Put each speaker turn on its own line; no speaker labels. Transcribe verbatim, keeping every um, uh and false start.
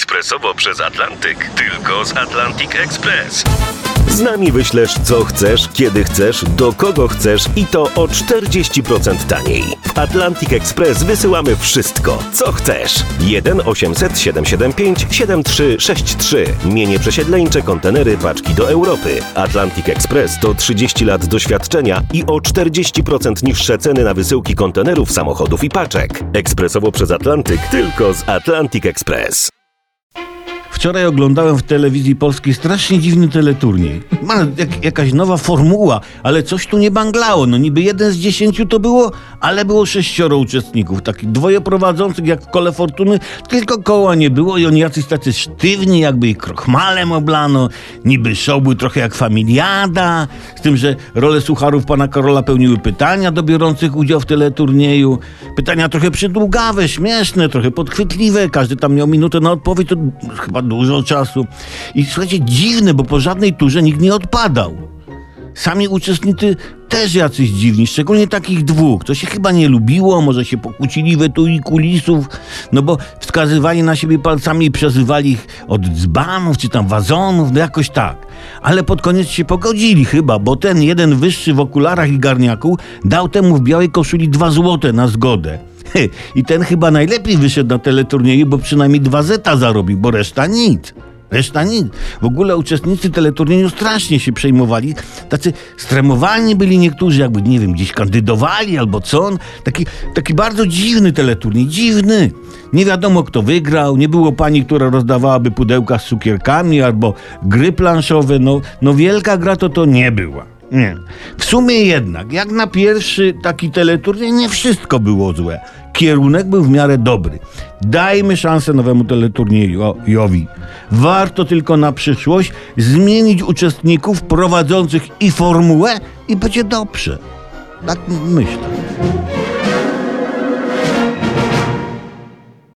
ekspresowo przez Atlantyk. Tylko z Atlantic Express. Z nami wyślesz co chcesz, kiedy chcesz, do kogo chcesz i to o czterdzieści procent taniej. W Atlantic Express wysyłamy wszystko, co chcesz. jeden osiemset siedemset siedemdziesiąt pięć siedemdziesiąt trzy sześćdziesiąt trzy. Mienie przesiedleńcze, kontenery, paczki do Europy. Atlantic Express to trzydzieści lat doświadczenia i o czterdzieści procent niższe ceny na wysyłki kontenerów, samochodów i paczek. Ekspresowo przez Atlantyk, tylko z Atlantic Express.
Wczoraj oglądałem w telewizji polskiej strasznie dziwny teleturniej. Ma jak, jakaś nowa formuła, ale coś tu nie banglało. No niby jeden z dziesięciu to było, ale było sześcioro uczestników. Takich dwoje prowadzących jak w Kole Fortuny, tylko koła nie było i oni jacyś tacy sztywni, jakby ich krochmalem oblano. Niby show był trochę jak Familiada, z tym, że rolę sucharów pana Karola pełniły pytania do biorących udział w teleturnieju. Pytania trochę przydługawe, śmieszne, trochę podchwytliwe. Każdy tam miał minutę na odpowiedź, to chyba dużo czasu. I słuchajcie, dziwne, bo po żadnej turze nikt nie odpadał. Sami uczestnicy też jacyś dziwni, szczególnie takich dwóch. To się chyba nie lubiło, może się pokłócili we tu i kulisów, no bo wskazywali na siebie palcami i przezywali ich od dzbanów czy tam wazonów, no jakoś tak. Ale pod koniec się pogodzili chyba, bo ten jeden wyższy w okularach i garniaku dał temu w białej koszuli dwa złote na zgodę. I ten chyba najlepiej wyszedł na teleturnieju, bo przynajmniej dwa zeta zarobił, bo reszta nic. Reszta nic. W ogóle uczestnicy teleturnieju strasznie się przejmowali. Tacy stremowani byli niektórzy, jakby, nie wiem, gdzieś kandydowali albo co. Taki, taki bardzo dziwny teleturniej. Dziwny. Nie wiadomo, kto wygrał. Nie było pani, która rozdawałaby pudełka z cukierkami albo gry planszowe. No, no wielka gra to to nie była. Nie. W sumie jednak, jak na pierwszy taki teleturniej, nie wszystko było złe. Kierunek był w miarę dobry. Dajmy szansę nowemu teleturniejowi. Warto tylko na przyszłość zmienić uczestników prowadzących i formułę i będzie dobrze. Tak myślę.